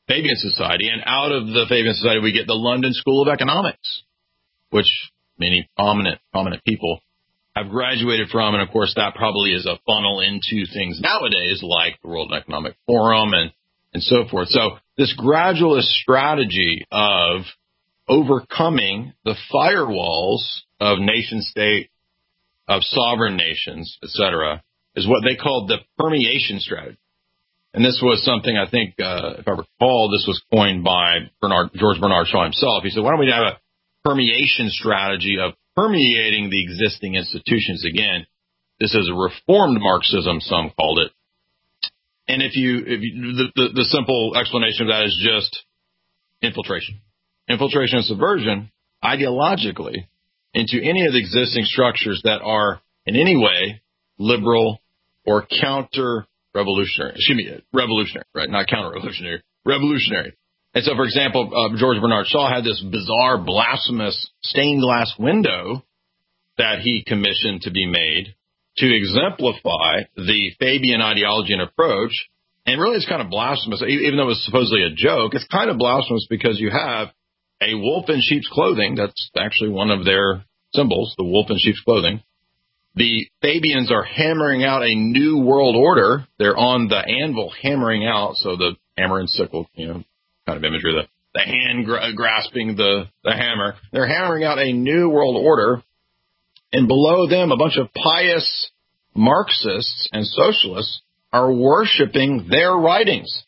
Fabian Society, and out of the Fabian Society we get the London School of Economics, which many prominent people have graduated from, and of course that probably is a funnel into things nowadays like the World Economic Forum and so forth. So this gradualist strategy of overcoming the firewalls of nation state, of sovereign nations, etc., is what they called the permeation strategy. And this was something, I think, if I recall, this was coined by George Bernard Shaw himself. He said, why don't we have a permeation strategy of permeating the existing institutions? Again, this is a reformed Marxism, some called it. And the simple explanation of that is just infiltration. Infiltration and subversion, ideologically, into any of the existing structures that are in any way liberal or counter-revolutionary. Revolutionary, right? Not counter-revolutionary, revolutionary. And so, for example, George Bernard Shaw had this bizarre, blasphemous stained glass window that he commissioned to be made to exemplify the Fabian ideology and approach. And really, it's kind of blasphemous, even though it was supposedly a joke. It's kind of blasphemous because you have a wolf in sheep's clothing. That's actually one of their symbols, the wolf in sheep's clothing. The Fabians are hammering out a new world order. They're on the anvil hammering out. So the hammer and sickle, kind of imagery, the hand grasping the hammer. They're hammering out a new world order. And below them, a bunch of pious Marxists and socialists are worshiping their writings.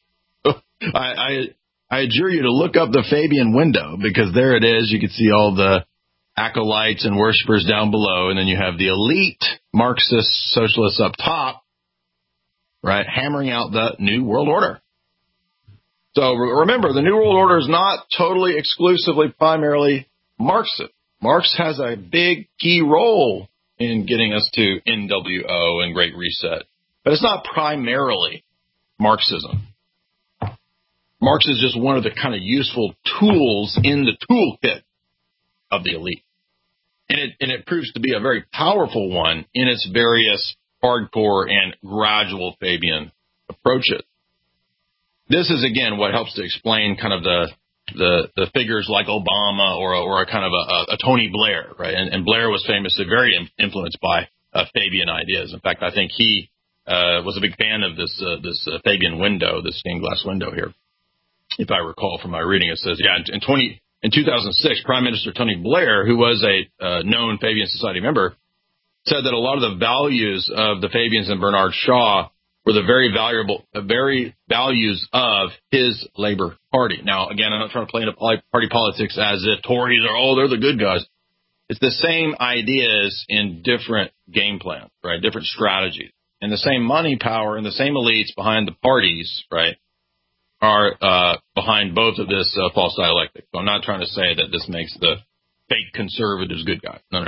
I adjure you to look up the Fabian window, because there it is. You can see all the acolytes and worshipers down below, and then you have the elite Marxist socialists up top, right, hammering out the New World Order. So remember, the New World Order is not totally, exclusively, primarily Marxist. Marx has a big key role in getting us to NWO and Great Reset, but it's not primarily Marxism. Marx is just one of the kind of useful tools in the toolkit of the elite. And it proves to be a very powerful one in its various hardcore and gradual Fabian approaches. This is, again, what helps to explain kind of the figures like Obama or a kind of a Tony Blair, right? And Blair was famously very influenced by Fabian ideas. In fact, I think he was a big fan of this Fabian window, this stained glass window here. If I recall from my reading, it says, in 2006, Prime Minister Tony Blair, who was a known Fabian Society member, said that a lot of the values of the Fabians and Bernard Shaw were the very values of his Labour Party. Now, again, I'm not trying to play into party politics as if Tories are, they're the good guys. It's the same ideas in different game plans, right? Different strategies. And the same money power and the same elites behind the parties, right, are behind both of this false dialectic. So I'm not trying to say that this makes the fake conservatives good guys. No.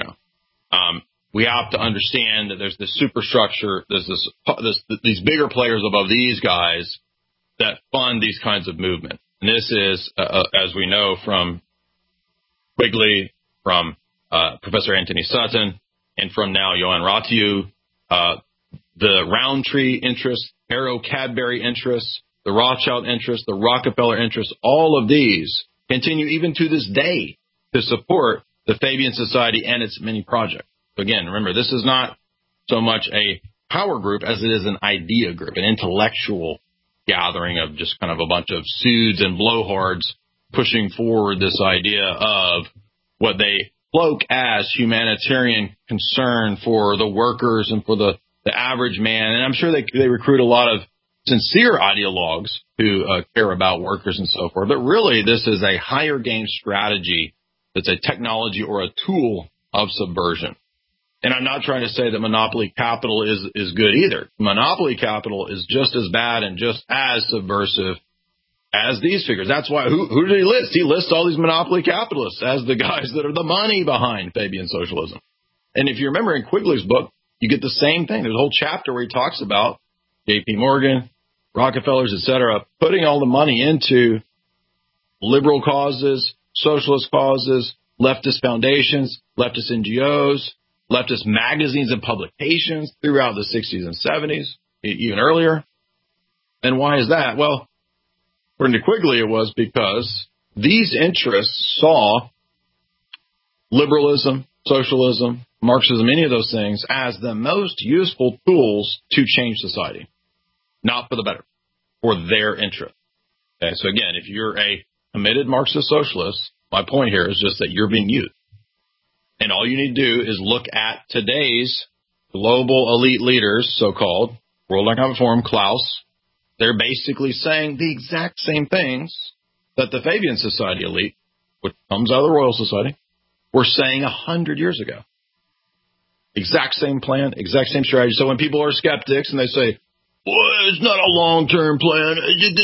We have to understand that there's this superstructure, there's these bigger players above these guys that fund these kinds of movements. And this is, as we know from Quigley, from Professor Anthony Sutton, and from now Johan Ratiu, the Roundtree interests, Arrow Cadbury interests, the Rothschild interests, the Rockefeller interests, all of these continue even to this day to support the Fabian Society and its many projects. Again, remember, this is not so much a power group as it is an idea group, an intellectual gathering of just kind of a bunch of suds and blowhards pushing forward this idea of what they cloak as humanitarian concern for the workers and for the average man. And I'm sure they recruit a lot of sincere ideologues who care about workers and so forth. But really, this is a higher game strategy that's a technology or a tool of subversion. And I'm not trying to say that monopoly capital is good either. Monopoly capital is just as bad and just as subversive as these figures. That's why, who did he list? He lists all these monopoly capitalists as the guys that are the money behind Fabian socialism. And if you remember in Quigley's book, you get the same thing. There's a whole chapter where he talks about J.P. Morgan, Rockefellers, etc., putting all the money into liberal causes, socialist causes, leftist foundations, leftist NGOs, leftist magazines and publications throughout the 60s and 70s, even earlier. And why is that? Well, According to Quigley, it was because these interests saw liberalism, socialism, Marxism, any of those things as the most useful tools to change society. Not for the better, for their interest. Okay, so again, if you're a committed Marxist socialist, my point here is just that you're being used. And all you need to do is look at today's global elite leaders, so-called, World Economic Forum, Klaus. They're basically saying the exact same things that the Fabian Society elite, which comes out of the Royal Society, were saying 100 years ago. Exact same plan, exact same strategy. So when people are skeptics and they say, well, it's not a long-term plan.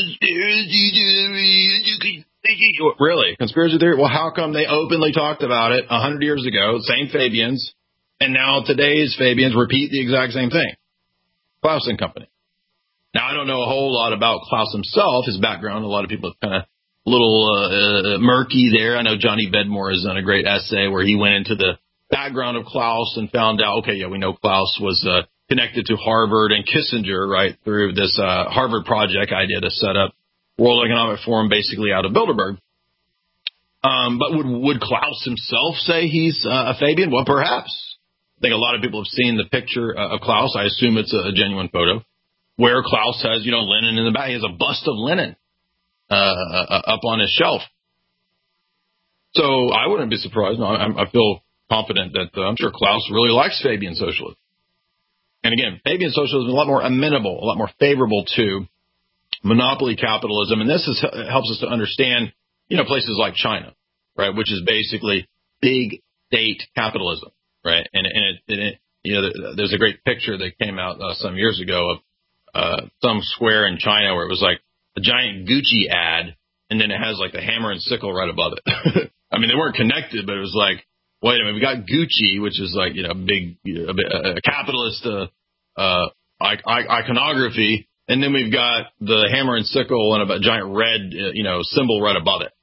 Really? Conspiracy theory? Well, how come they openly talked about it 100 years ago, same Fabians, and now today's Fabians repeat the exact same thing? Klaus and company. Now, I don't know a whole lot about Klaus himself, his background. A lot of people are kind of a little murky there. I know Johnny Bedmore has done a great essay where he went into the background of Klaus and found out, okay, yeah, we know Klaus was connected to Harvard and Kissinger, right, through this Harvard project idea to set up World Economic Forum basically out of Bilderberg. But would Klaus himself say he's a Fabian? Well, perhaps. I think a lot of people have seen the picture of Klaus. I assume it's a genuine photo where Klaus has, Lenin in the back. He has a bust of Lenin up on his shelf. So I wouldn't be surprised. No, I feel confident that I'm sure Klaus really likes Fabian socialism. And again, Fabian socialism is a lot more amenable, a lot more favorable to monopoly capitalism. And this helps us to understand, places like China, right, which is basically big state capitalism, right? And there's a great picture that came out some years ago of some square in China where it was like a giant Gucci ad, and then it has like the hammer and sickle right above it. I mean, they weren't connected, but it was like, wait a minute, we got Gucci, which is like, a capitalist iconography, and then we've got the hammer and sickle and a giant red, symbol right above it.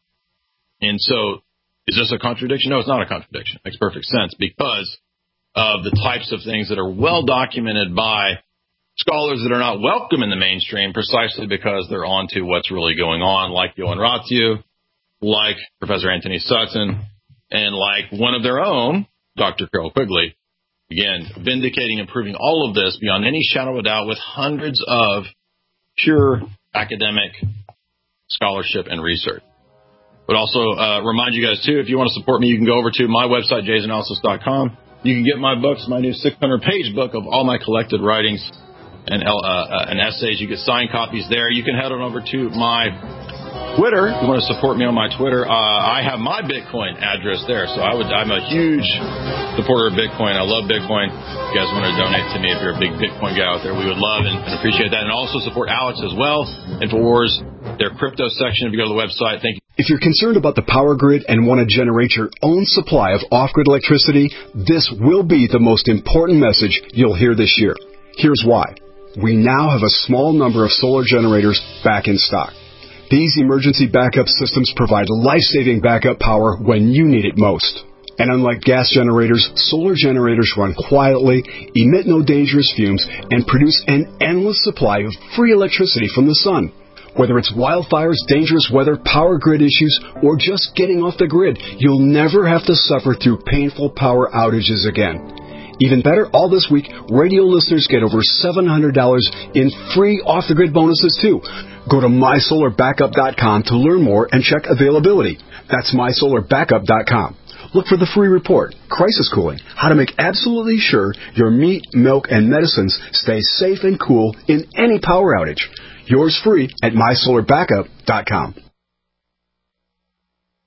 And so, is this a contradiction? No, it's not a contradiction. It makes perfect sense because of the types of things that are well documented by scholars that are not welcome in the mainstream precisely because they're onto what's really going on, like Johan Ratiu, like Professor Anthony Sutton, and like one of their own, Dr. Carol Quigley, again, vindicating and proving all of this beyond any shadow of a doubt with hundreds of pure academic scholarship and research. But also remind you guys, too, if you want to support me, you can go over to my website, jaysanalysis.com. You can get my books, my new 600-page book of all my collected writings and essays. You get signed copies there. You can head on over to my Twitter. If you want to support me on my Twitter, I have my Bitcoin address there. So I'm a huge supporter of Bitcoin. I love Bitcoin. If you guys want to donate to me, if you're a big Bitcoin guy out there, we would love and appreciate that. And also support Alex as well. InfoWars, their crypto section. If you go to the website, thank you. If you're concerned about the power grid and want to generate your own supply of off-grid electricity, this will be the most important message you'll hear this year. Here's why. We now have a small number of solar generators back in stock. These emergency backup systems provide life-saving backup power when you need it most. And unlike gas generators, solar generators run quietly, emit no dangerous fumes, and produce an endless supply of free electricity from the sun. Whether it's wildfires, dangerous weather, power grid issues, or just getting off the grid, you'll never have to suffer through painful power outages again. Even better, all this week, radio listeners get over $700 in free off-the-grid bonuses, too. Go to mysolarbackup.com to learn more and check availability. That's mysolarbackup.com. Look for the free report, Crisis Cooling, how to make absolutely sure your meat, milk, and medicines stay safe and cool in any power outage. Yours free at mysolarbackup.com.